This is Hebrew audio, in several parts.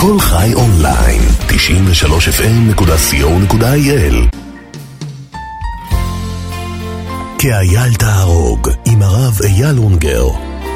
כל חי אונליין, 93fm.co.il. כאייל תהרוג, עם הרב אייל אונגר.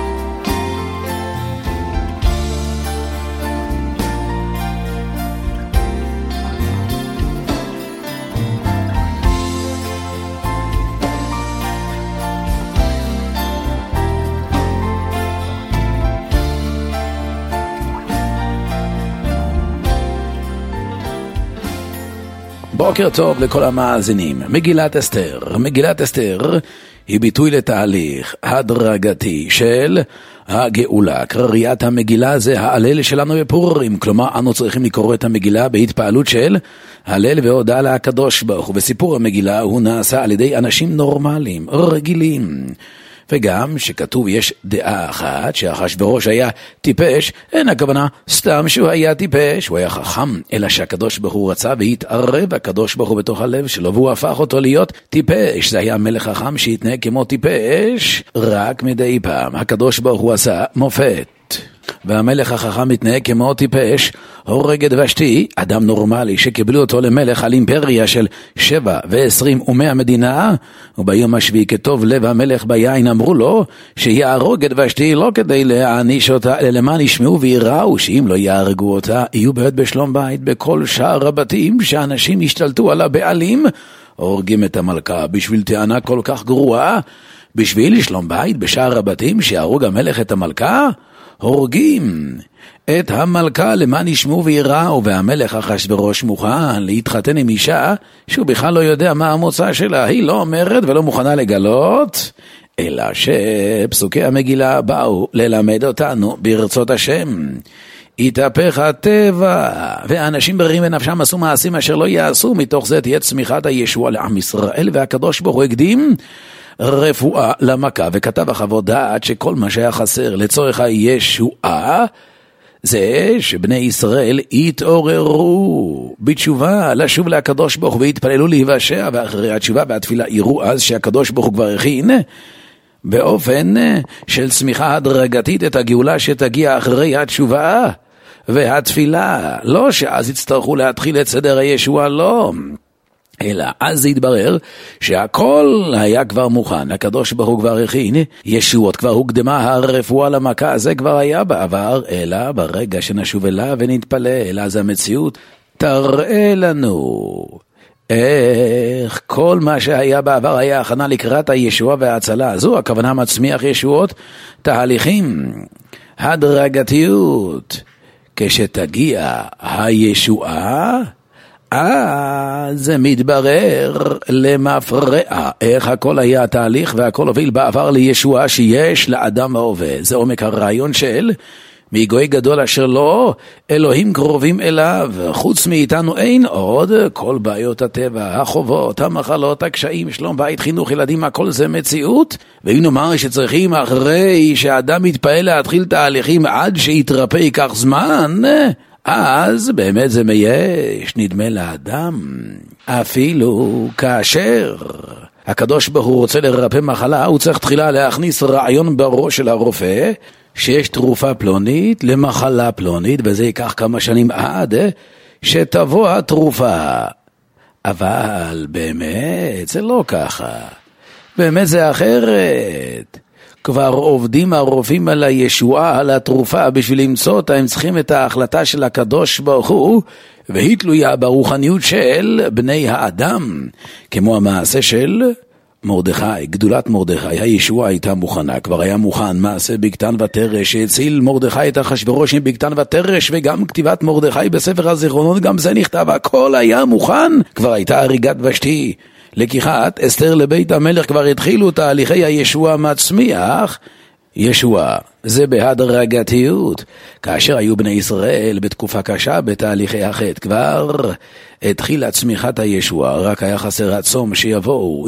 בוקר טוב לכל המאזינים. מגילת אסתר. מגילת אסתר היא ביטוי לתהליך הדרגתי של הגאולה. קריאת המגילה זה ההלל שלנו בפורים, כלומר אנו צריכים לקרוא את המגילה בהתפעלות של הלל והודאה לקדוש ברוך הוא. וסיפור המגילה הוא נעשה על ידי אנשים נורמליים, רגילים. וגם שכתוב יש דעה אחת שאחשוורוש היה טיפש, אין הכוונה סתם שהוא היה טיפש, הוא היה חכם, אלא שהקדוש ברוך הוא רצה והתערב הקדוש ברוך הוא בתוך הלב שלו, והוא הפך אותו להיות טיפש. זה היה מלך חכם שהתנהג כמו טיפש, רק מדי פעם הקדוש ברוך הוא עשה מופת. והמלך החכם מתנהג כמו טיפש, הורג את ושתי, אדם נורמלי שקיבלו אותו למלך על אימפריה של 7 ו20 ו100 מדינה, וביום השביעי כטוב לב המלך ביין אמרו לו שיהרוג את ושתי לא כדי להעניש אותה, אלא למען ישמעו ויראו שאם לא יהרגו אותה יהיו באמת בשלום בית. בכל שער הבתים שאנשים השתלטו על הבעלים הורגים את המלכה. בשביל טענה כל כך גרועה, בשביל שלום בית בשער הבתים שיהרוג המלך את המלכה, הורגים את המלכה למען ישמעו ויראו. והמלך אחשוורוש מוכן להתחתן עם אישה שהוא בכלל לא יודע מה המוצא שלה, היא לא אומרת ולא מוכנה לגלות, אלא שפסוקי המגילה באו ללמד אותנו ברצות השם התהפך הטבע ואנשים בריאים בנפשם עשו מעשים אשר לא יעשו, מתוך זה תהיה צמיחת הישוע לעם ישראל. והקדוש ברוך הוא הקדים רפואה למכה וכתב חוות דעת שכל מה שהיה חסר לצורך הישועה זה שבני ישראל יתעוררו בתשובה לשוב לקדוש ברוך הוא והתפללו להיוושע, ואחרי התשובה והתפילה יראו אז שהקדוש ברוך הוא כבר הכין באופן של צמיחה הדרגתית את הגאולה שתגיע אחרי התשובה והתפילה. לא שאז יצטרכו להתחיל את סדר הישועה, לא, אלא אז זה יתברר שהכל היה כבר מוכן, הקדוש ברוך הוא כבר הכין ישועות, כבר הוקדמה הרפואה למכה, זה כבר היה בעבר, אלא ברגע שנשוב אליו ונתפלל, אז המציאות תראה לנו איך כל מה שהיה בעבר היה הכנה לקראת הישועה וההצלה. זו הכוונה מצמיח ישועות, תהליכים, הדרגתיות. כשתגיע הישועה זה מתברר למפרע איך הכל היה תהליך והכל הוביל בעבר לישועה שיש לאדם ההווה. זה עומק הרעיון של מגוי גדול אשר לא אלוהים קרובים אליו, חוץ מאיתנו אין עוד. כל בעיות הטבע, החובות, המחלות, הקשיים, שלום בית, חינוך ילדים, הכל זה מציאות. ואם נאמר שצריכים אחרי שהאדם מתפעל להתחיל תהליכים עד שיתרפא ייקח זמן, אז באמת זה מייש, נדמה לאדם. אפילו כאשר הקדוש ברוך הוא רוצה לרפא מחלה, הוא צריך תחילה להכניס רעיון בראש של הרופא שיש תרופה פלונית למחלה פלונית, וזה ייקח כמה שנים עד שתבוא התרופה. אבל באמת זה לא ככה, באמת זה אחרת. כבר עובדים הרופאים על הישועה, על התרופה, בשביל למצוא אותה הם צריכים את ההחלטה של הקדוש ברוך הוא, והיא תלויה ברוחניות של בני האדם, כמו המעשה של מרדכי, גדולת מרדכי. הישועה הייתה מוכנה, כבר היה מוכן מעשה בגתן ותרש שהציל מרדכי את אחשוורוש עם בגתן ותרש, וגם כתיבת מרדכי בספר הזיכרונות, גם זה נכתב, הכל היה מוכן. כבר הייתה הריגת ושתי, לקיחת אסתר לבית המלך, כבר התחילו תהליכי הישועה מצמיח. ישועה זה בהדרגתיות. כאשר היו בני ישראל בתקופה קשה בתהליכי החטא, כבר התחילה צמיחת הישועה, רק היה חסר הצום שיבואו,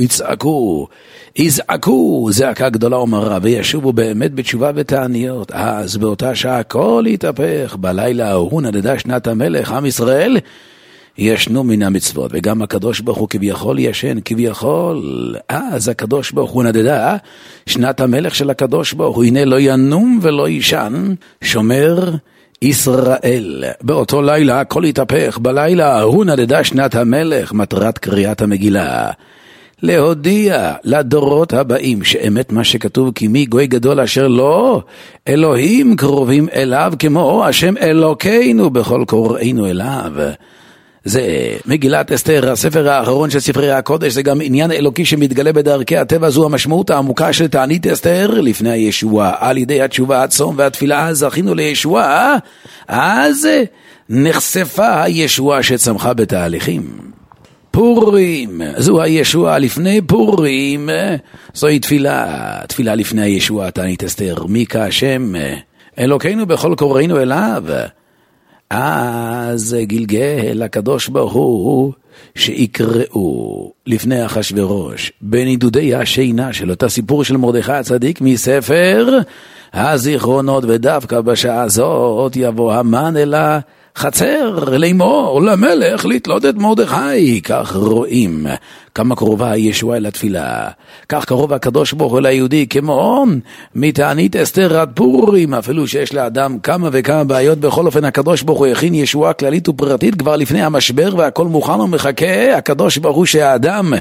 יזעקו זעקה גדולה ומרה וישובו באמת בתשובה ותעניות. אז באותה שעה הכל יתהפך. בלילה ההוא נדדה שנת המלך, עם ישראל ישנו מן המצוות, וגם הקדוש ברוך הוא כביכול ישן, כביכול. אז הקדוש ברוך הוא נדדה שנת המלך של הקדוש ברוך הוא, הנה לא ינום ולא ישן, שומר ישראל. באותו לילה הכל התהפך, בלילה הוא נדדה שנת המלך. מטרת קריאת המגילה להודיע לדורות הבאים שאמת מה שכתוב, כי מי גוי גדול אשר לא אלוהים קרובים אליו כמו השם אלוקינו בכל קוראינו אליו. זה מגילת אסתר, הספר האחרון של ספרי הקודש. זה גם עניין אלוקי שמתגלה בדרכי הטבע. זו המשמעות העמוקה של תענית אסתר לפני הישועה. על ידי התשובה, הצום והתפילה זכינו לישועה, אז נחשפה הישועה שצמחה בתהליכים. פורים, זו הישועה לפני פורים, זוהי תפילה לפני הישועה, תענית אסתר. מי כהשם אלוקינו בכל קוראינו אליו. אז גלגל הקדוש ברוך הוא שיקראו לפני אחשוורוש בנידודי השינה של אותה סיפור של מרדכי הצדיק מספר הזיכרונות, ודווקא בשעה הזאת יבוא המן אל החצר לאמור למלך לתלות את מרדכי. כך רואים כמה קרובה הישועה אל התפילה, כך קרוב הקדוש ברוך הוא אל היהודי, כמו מתענית אסתר עד פורים. אפילו שיש לאדם כמה וכמה בעיות, בכל אופן הקדוש ברוך הוא הכין ישועה כללית ופרטית כבר לפני המשבר, והכל מוכן ומחכה. הקדוש ברוך הוא שהאדם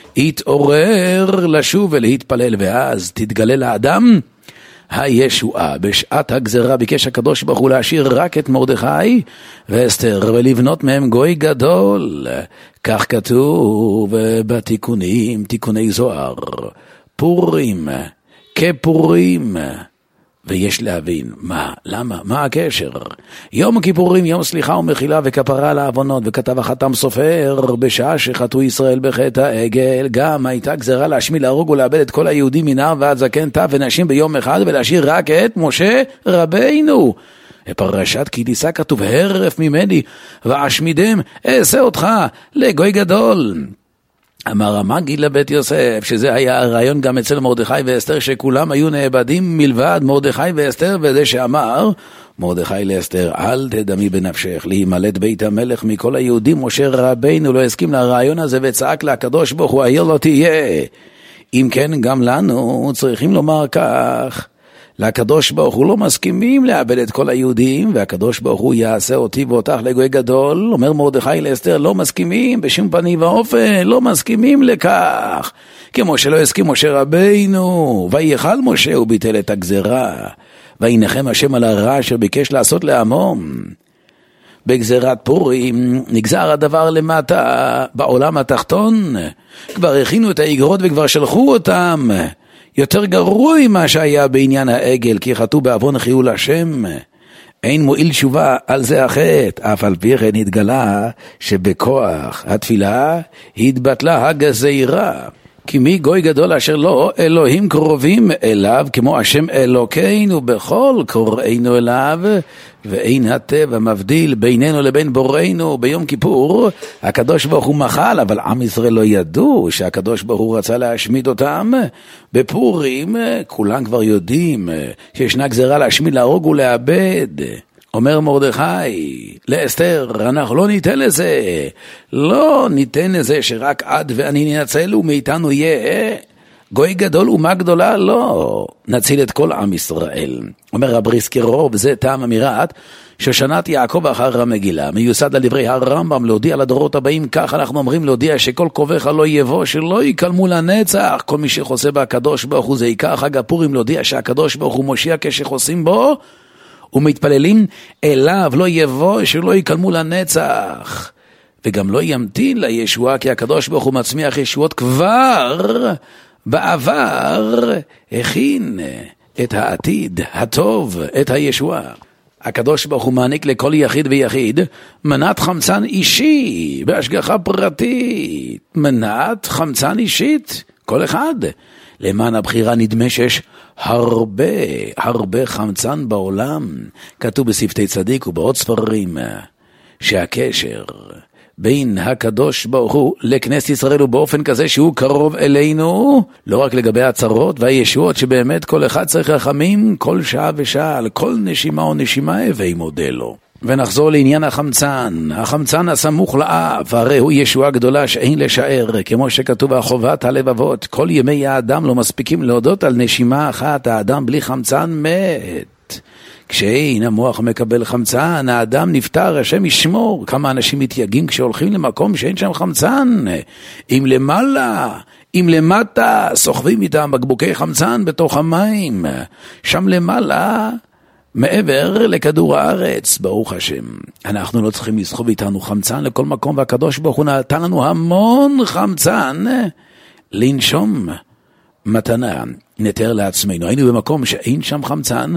יתעורר לשוב ולהתפלל, ואז תתגלה לאדם הישועה. בשעת הגזרה ביקש הקדוש ברוך הוא להשאיר רק את מרדכי ואסתר ולבנות מהם גוי גדול. כך כתוב בתיקונים, תיקוני זוהר. פורים כפורים. ויש להבין למה, מה הקשר? יום הכיפורים, יום סליחה ומחילה וכפרה על העוונות, וכתב החתם סופר, בשעה שחטאו ישראל בחטא העגל, גם הייתה גזרה להשמיד, להרוג ולאבד את כל היהודים מנער ועד זקן, טף ונשים ביום אחד, ולהשאיר רק את משה רבינו. בפרשת כי תישא כתוב, הרף ממני ואשמידם, אעשה אותך לגוי גדול. אמר המגיד לבית יוסף, שזה היה הרעיון גם אצל מרדכי ואסתר, שכולם היו נאבדים מלבד מרדכי ואסתר, וזה שאמר מרדכי לאסתר, אל תדמי בנפשך להימלט בית המלך מכל היהודים. משה רבינו לא הסכים לרעיון הזה וצעק לקדוש ברוך הוא, היה לא תהיה. אם כן, גם לנו צריכים לומר כך, לקדוש ברוך הוא לא מסכימים לאבד את כל היהודים, והקדוש ברוך הוא יעשה אותי ואותך לגוי גדול. אומר מרדכי לאסתר, לא מסכימים בשום פנים ואופן, לא מסכימים לכך, כמו שלא הסכים משה רבינו. ויחל משה וביטל את הגזרה, וינחם השם על הרע אשר ביקש לעשות לעמו. בגזרת פורים נגזר הדבר למטה בעולם התחתון, כבר הכינו את האגרות וכבר שלחו אותם. יותר גרוע מה שהיה בעניין העגל, כי חטאו בעוון חילול השם. אין מועיל תשובה על זה החטא, אף על פי כן התגלה שבכוח התפילה התבטלה הגזירה. כי מי גוי גדול אשר לא אלוהים קרובים אליו כמו השם אלוקינו בכל קוראינו אליו, ואין הטבע מבדיל בינינו לבין בוראינו. ביום כיפור הקדוש ברוך הוא מחל, אבל עם ישראל לא ידעו שהקדוש ברוך הוא רצה להשמיד אותם. בפורים כולם כבר יודעים שישנה גזרה להשמיד, להרוג ולאבד. אומר מרדכי לאסתר, אנחנו לא ניתן לזה, לא ניתן לזה שרק את ואני ננצל ומאיתנו יהיה גוי גדול ומה גדולה, לא, נציל את כל עם ישראל. אומר רב ריסקרוב, זה טעם אמירת שושנת יעקב אחר המגילה, מיוסד על דברי הרמב"ם, להודיע לדורות הבאים. כך אנחנו אומרים, להודיע שכל קובך לא יבוא, שלא יקלמו לנצח. כל מי שחוסה בקדוש ברוך הוא, זה עיקר חג הפורים, להודיע שהקדוש ברוך הוא מושיע כשחוסים בו ומתפללים אליו, לא יבוא, שלא יקלמו לנצח, וגם לא ימתין לישועה, כי הקדוש ברוך הוא מצמיח ישועות כבר בעבר, הכין את העתיד הטוב, את הישועה. הקדוש ברוך הוא מעניק לכל יחיד ויחיד מנת חמצן אישי, בהשגחה פרטית, מנת חמצן אישית, כל אחד. למען הבחירה נדמה שיש הרבה חמצן בעולם. כתוב בספרי צדיק ובעוד ספרים שהקשר בין הקדוש ברוך הוא לכנסת ישראל הוא באופן כזה שהוא קרוב אלינו, לא רק לגבי הצרות והישועות, שבאמת כל אחד צריך רחמים כל שעה ושעה, על כל נשימה או נשימה הווי מודה לו. ונחזור לעניין החמצן. החמצן הסמוך לאף, הרי הוא ישועה גדולה שאין לשער, כמו שכתוב בחובת הלבבות, כל ימי האדם לא מספיקים להודות על נשימה אחת, האדם בלי חמצן מת. כשאין המוח מקבל חמצן, האדם נפטר, השם ישמור. כמה אנשים מתייגעים כשהולכים למקום שאין שם חמצן. אם למעלה, אם למטה, סוחבים איתם בקבוקי חמצן בתוך המים. שם למעלה, מעבר לכדור הארץ, ברוך השם. אנחנו לא צריכים לסחוב איתנו חמצן לכל מקום, והקדוש ברוך הוא נתן לנו המון חמצן לנשום. מתנה, נתאר לעצמנו. היינו במקום שאין שם חמצן,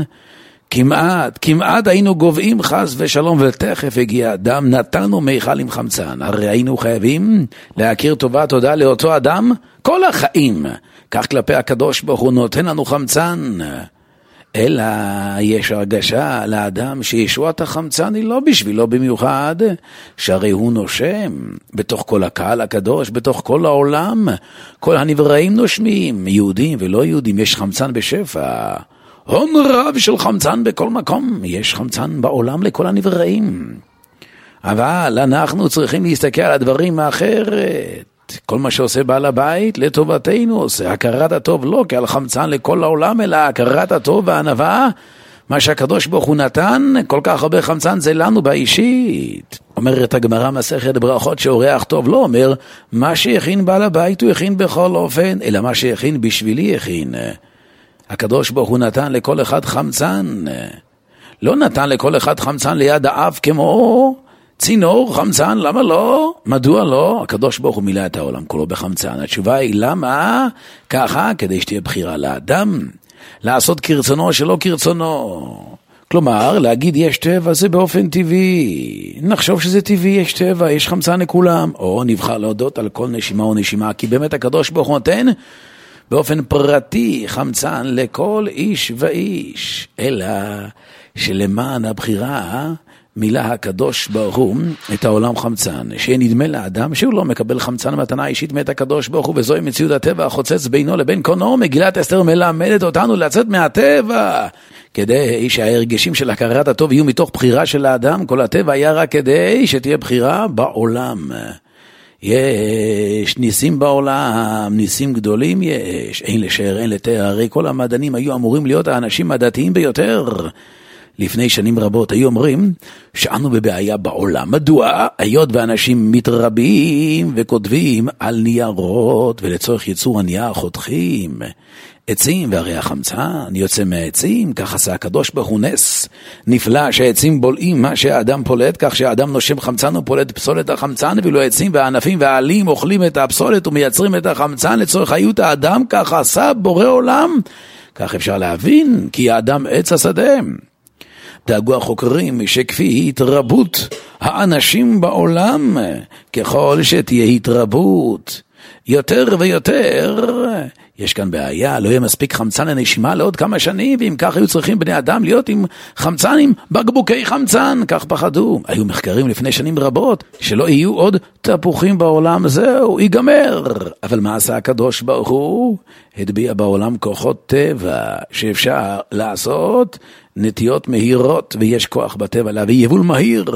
כמעט היינו גובעים חס ושלום, ותכף הגיע אדם, נתנו מיכל עם חמצן. הרי היינו חייבים להכיר טובה תודה לאותו אדם כל החיים. כך כלפי הקדוש ברוך הוא נותן לנו חמצן. אלא יש הרגשה לאדם שישועת החמצן היא לא בשבילו במיוחד, שהרי הוא נושם בתוך כל הקהל הקדוש, בתוך כל העולם, כל הנבראים נושמים, יהודים ולא יהודים, יש חמצן בשפע. הון רב של חמצן בכל מקום, יש חמצן בעולם לכל הנבראים. אבל אנחנו צריכים להסתכל על הדברים האחרת. כל מה שעושה בעל הבית לטובתנו עושה, הכרת הטוב לא כעל חמצן לכל העולם, אלא הכרת הטוב והענווה, מה שהקדוש ברוך הוא נתן, כל כך הרבה חמצן זה לנו באישית. אומרת הגמרא מסכת ברכות שאורח טוב לא אומר, מה שהכין בעל הבית הוא הכין בכל אופן, אלא מה שהכין בשבילי הכין. הקדוש ברוך הוא נתן לכל אחד חמצן, לא נתן לכל אחד חמצן ליד האף כמו צינור חמצן, למה לא? מדוע לא? הקדוש ברוך הוא מילא את העולם כולו בחמצן. התשובה היא למה? ככה, כדי שתהיה בחירה לאדם, לעשות כרצונו שלא כרצונו. כלומר, להגיד יש טבע זה באופן טבעי. נחשוב שזה טבעי, יש טבע, יש חמצן לכולם. או נבחר להודות על כל נשימה או נשימה, כי באמת הקדוש ברוך הוא נותן באופן פרטי חמצן לכל איש ואיש. אלא שלמען הבחירה מילא הקדוש ברוך הוא את העולם חמצן, שנדמה לאדם שהוא לא מקבל חמצן מתנה אישית מאת הקדוש ברוך הוא, וזוהי מציאות הטבע החוצץ בינו לבין קונו. מגילת אסתר מלמדת אותנו לצאת מהטבע, כדי שההרגשים של הכרת הטוב יהיו מתוך בחירה של האדם. כל הטבע היה רק כדי שתהיה בחירה בעולם. יש ניסים בעולם, ניסים גדולים יש, אין לשער, אין לתאר. הרי כל המדענים היו אמורים להיות האנשים הדתיים ביותר. לפני שנים רבות היו אומרים שאנו בבעיה בעולם. מדוע? היות ואנשים מתרבים וכותבים על ניירות, ולצורך ייצור הנייר חותכים עצים, והרי החמצן יוצא מהעצים. כך עשה הקדוש ברוך הוא נס נפלא, שהעצים בולעים מה שהאדם פולט, כך שהאדם נושם חמצן ופולט פסולת החמצן, ואילו העצים והענפים והעלים אוכלים את הפסולת ומייצרים את החמצן לצורך חיות האדם. כך עשה בורא עולם. כך אפשר להבין כי האדם עץ השדה. דאגו החוקרים שכפי התרבות האנשים בעולם, ככל שתהיה התרבות יותר ויותר, יש כאן בעיה, לא יהיה מספיק חמצן לנשימה לעוד כמה שנים, ואם כך היו צריכים בני אדם להיות עם חמצן, עם בקבוקי חמצן, כך פחדו. היו מחקרים לפני שנים רבות שלא יהיו עוד תפוחים בעולם, זהו, ייגמר. אבל מה עשה הקדוש ברוך הוא? הדביע בעולם כוחות טבע שאפשר לעשות נטיות מהירות, ויש כוח בטבע להביא יבול מהיר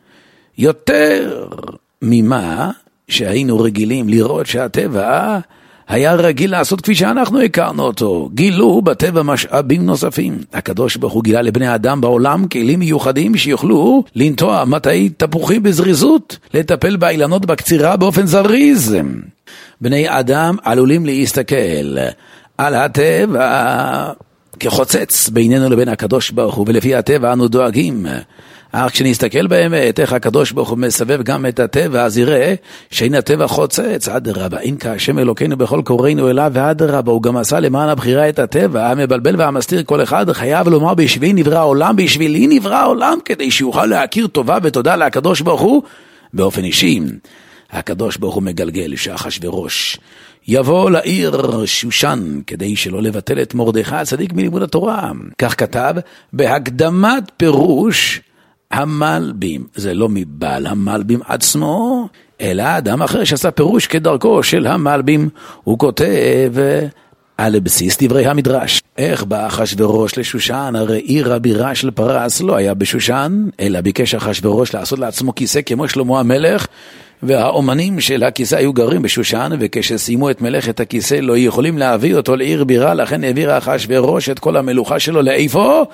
יותר ממה שהיינו רגילים לראות שהטבע היה רגיל לעשות כפי שאנחנו הכרנו אותו. גילו בטבע משאבים נוספים. הקדוש ברוך הוא גילה לבני אדם בעולם כלים מיוחדים שיוכלו לנטוע מטעי תפוחים בזריזות, לטפל באילנות בקצירה באופן זריז. בני אדם עלולים להסתכל על הטבע כחוצץ בינינו לבין הקדוש ברוך הוא, ולפי הטבע אנו דואגים. אך כשנסתכל באמת איך הקדוש ברוך הוא מסבב גם את הטבע, אז יראה שאין הטבע חוצץ. אדרבה, אין כהשם אלוקינו בכל קוראינו אליו, ואדרבה, הוא גם עשה למען הבחירה את הטבע. המבלבל והמסתיר כל אחד חייב לומר בשבילי נברא העולם, בשבילי נברא העולם, כדי שיוכל להכיר טובה ותודה לקדוש ברוך הוא באופן אישי. הקדוש ברוך הוא מגלגל שאחשוורוש יבוא לעיר שושן כדי שלא לבטל את מרדכי הצדיק מלימוד התורה. כך כתב בהקדמת פירוש המלבים. זה לא מבעל המלבים עצמו, אלא אדם אחר שעשה פירוש כדרכו של המלבים. הוא כותב על בסיס דברי המדרש. איך בא אחשוורוש לשושן? הרי עיר הבירה של פרס לא היה בשושן, אלא ביקש אחשוורוש לעשות לעצמו כיסא כמו שלמה המלך, והאומנים של הכיסא היו גרים בשושן, וכשסיימו את מלאכת הכיסא לא יכולים להביא אותו לעיר בירה, לכן העביר אחשוורוש את כל המלוכה שלו לאיפה?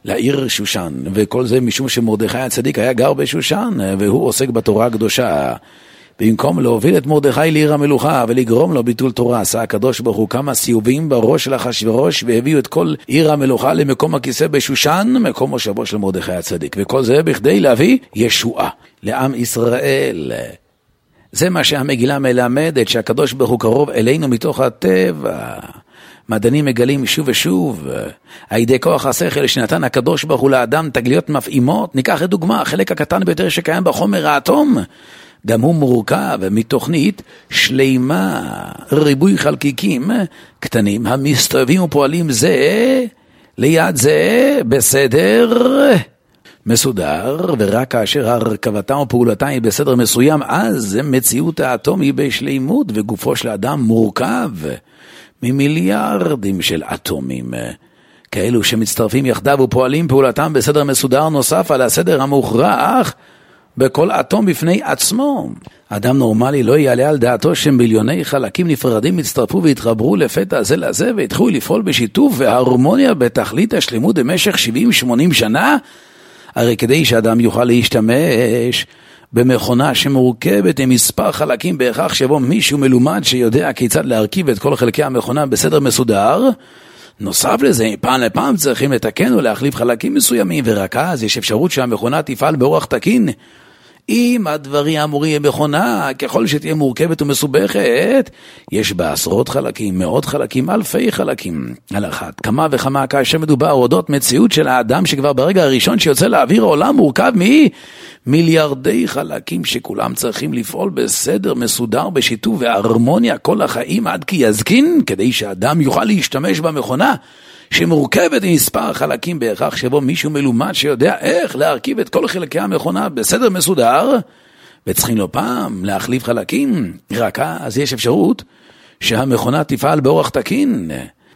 לעיר שושן, וכל זה משום שמרדכי הצדיק היה גר בשושן, והוא עוסק בתורה הקדושה. במקום להוביל את מרדכי לעיר המלוכה ולגרום לו ביטול תורה, עשה הקדוש ברוך הוא כמה סיובים בראש של אחשוורוש, והביאו את כל עיר המלוכה למקום הכיסא בשושן, מקום מושבו של מרדכי הצדיק. וכל זה בכדי להביא ישועה לעם ישראל. זה מה שהמגילה מלמדת, שהקדוש ברוך הוא קרוב אלינו מתוך הטבע. מדענים מגלים שוב ושוב, הידי כוח השכל שנתן הקדוש ברוך הוא לאדם תגליות מפעימות. ניקח לדוגמה, החלק הקטן ביותר שקיים בחומר האטום, גם הוא מורכב מתוכנית שלימה, ריבוי חלקיקים קטנים המסתובבים ופועלים זה ליד זה בסדר מסודר, ורק כאשר הרכבתם ופעולתם היא בסדר מסוים, אז מציאות האטום היא בשלימות, וגופו של האדם מורכב ממיליארדים של אטומים כאלו שמצטרפים יחדיו ופועלים פעולתם בסדר מסודר נוסף על הסדר המוכרח בכל אטום בפני עצמו. אדם נורמלי לא יעלה על דעתו שמיליוני חלקים נפרדים יצטרפו והתחברו לפתע זה לזה והתחילו לפעול בשיתוף והרמוניה בתכלית השלימות במשך 70-80 שנה. הרי כדי שאדם יוכל להשתמש במכונה שמורכבת עם מספר חלקים בהכרח שבו מישהו מלומד שיודע כיצד להרכיב את כל חלקי המכונה בסדר מסודר, נוסף לזה, פעם לפעם צריכים לתקן ולהחליף חלקים מסוימים, ורק אז יש אפשרות שהמכונה תפעל באורח תקין. אם הדברים אמורים במכונה, ככל שתהיה מורכבת ומסובכת, יש בה עשרות חלקים, מאות חלקים, אלפי חלקים. על אחת כמה וכמה כאשר מדובר אודות מציאות של האדם שכבר ברגע הראשון שיוצא לאוויר העולם מורכב מיליארדי חלקים שכולם צריכים לפעול בסדר מסודר בשיתוף והרמוניה כל החיים עד כי יזקין, כדי שהאדם יוכל להשתמש במכונה שמורכבת עם מספר חלקים בהכרח שבו מישהו מלומד שיודע איך להרכיב את כל חלקי המכונה בסדר מסודר, וצריכים לו פעם להחליף חלקים, רק אז יש אפשרות שהמכונה תפעל באורח תקין.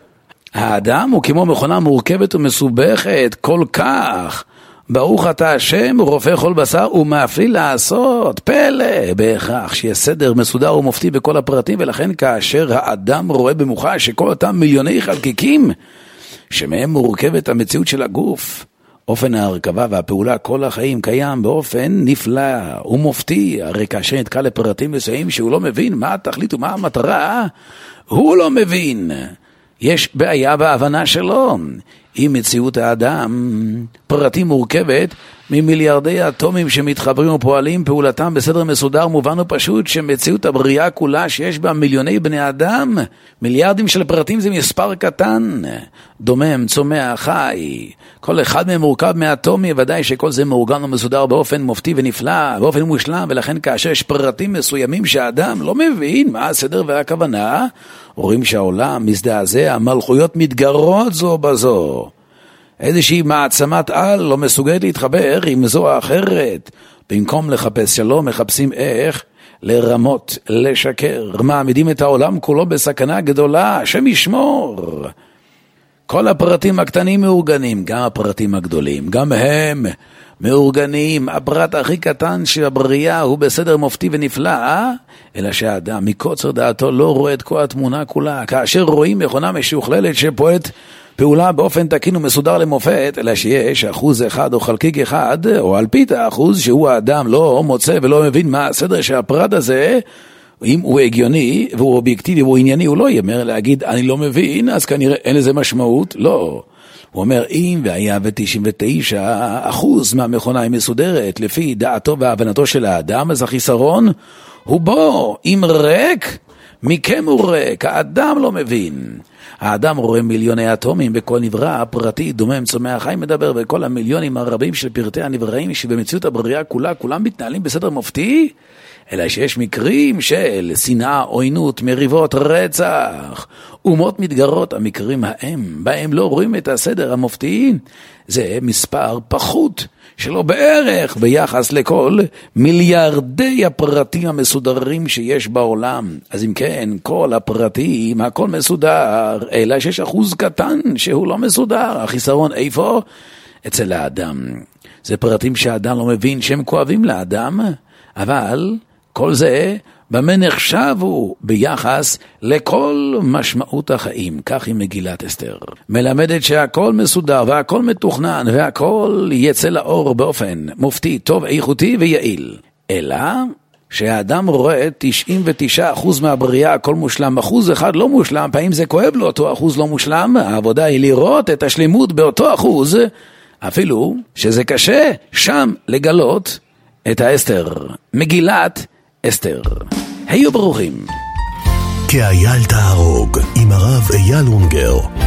האדם הוא כמו מכונה מורכבת ומסובכת כל כך, ברוך אתה השם רופא כל בשר ומפליא לעשות, פלא בהכרח שיש סדר מסודר ומופתי בכל הפרטים, ולכן כאשר האדם רואה במוחש שכל אותם מיליוני חלקיקים שמהם מורכבת המציאות של הגוף, אופן ההרכבה והפעולה כל החיים קיים באופן נפלא ומופתי. הרי כאשר נתקע לפרטים מסוימים שהוא לא מבין מה התכלית ומה המטרה, הוא לא מבין. יש בעיה בהבנה שלו. עם מציאות האדם, פרטים מורכבת ממיליארדי אטומים שמתחברים ופועלים פעולתם בסדר מסודר, מובן ופשוט שמציאות הבריאה כולה שיש בה מיליוני בני אדם, מיליארדים של פרטים זה מספר קטן, דומם, צומח, חי, כל אחד מהם מורכב מאטומי, ודאי שכל זה מאורגן ומסודר באופן מופתי ונפלא, באופן מושלם, ולכן כאשר יש פרטים מסוימים שהאדם לא מבין מה הסדר והכוונה, רואים שהעולם מזדעזע, המלכויות מתגרות זו בזו. איזושהי מעצמת על לא מסוגלת להתחבר עם זו האחרת. במקום לחפש שלום, מחפשים איך לרמות, לשקר. מעמידים את העולם כולו בסכנה גדולה, השם ישמור. כל הפרטים הקטנים מאורגנים, גם הפרטים הגדולים, גם הם מאורגנים. הפרט הכי קטן של הבריאה הוא בסדר מופתי ונפלא, אלא שהאדם מקוצר דעתו לא רואה את כל התמונה כולה. כאשר רואים מכונה משוכללת שפועלת פעולה באופן תקין ומסודר למופת, אלא שיש 1% או חלקיק אחד, או אלפית האחוז, שהוא האדם לא מוצא ולא מבין מה הסדר שהפרט הזה, אם הוא הגיוני והוא אובייקטיבי והוא ענייני, הוא לא יאמר להגיד אני לא מבין, אז כנראה אין לזה משמעות. לא. הוא אומר, אם והיה ו99% מהמכונה היא מסודרת לפי דעתו והבנתו של האדם, אז החיסרון הוא בו. אם ריק, מכם הוא ריק, האדם לא מבין. האדם רואה מיליוני אטומים בכל נברא הפרטי, דומם, צומח, חי, מדבר, וכל המיליונים הרבים של פרטי הנבראים שבמציאות הבריאה כולם מתנהלים בסדר מופתי, אלא שיש מקרים של שנאה, עוינות, מריבות, רצח, אומות מתגרות. המקרים בהם לא רואים את הסדר המופתי, זה מספר פחות שלא בערך ביחס לכל מיליארדי הפרטים המסודרים שיש בעולם. אז אם כן, כל הפרטים, הכל מסודר, אלא שיש אחוז קטן שהוא לא מסודר. החיסרון איפה? אצל האדם. זה פרטים שהאדם לא מבין שהם כואבים לאדם, אבל כל זה במה נחשב הוא ביחס לכל משמעות החיים. כך היא מגילת אסתר. מלמדת שהכל מסודר והכל מתוכנן והכל יצא לאור באופן מופתי, טוב, איכותי ויעיל. אלא שהאדם רואה 99% מהבריאה הכל מושלם, 1% לא מושלם, פעמים זה כואב לו אותו 1% לא מושלם. העבודה היא לראות את השלימות באותו 1%, אפילו שזה קשה שם לגלות את האסתר. מגילת אסתר. היו ברוכים. כי אייל תהרוג עם הרב אייל אונגר.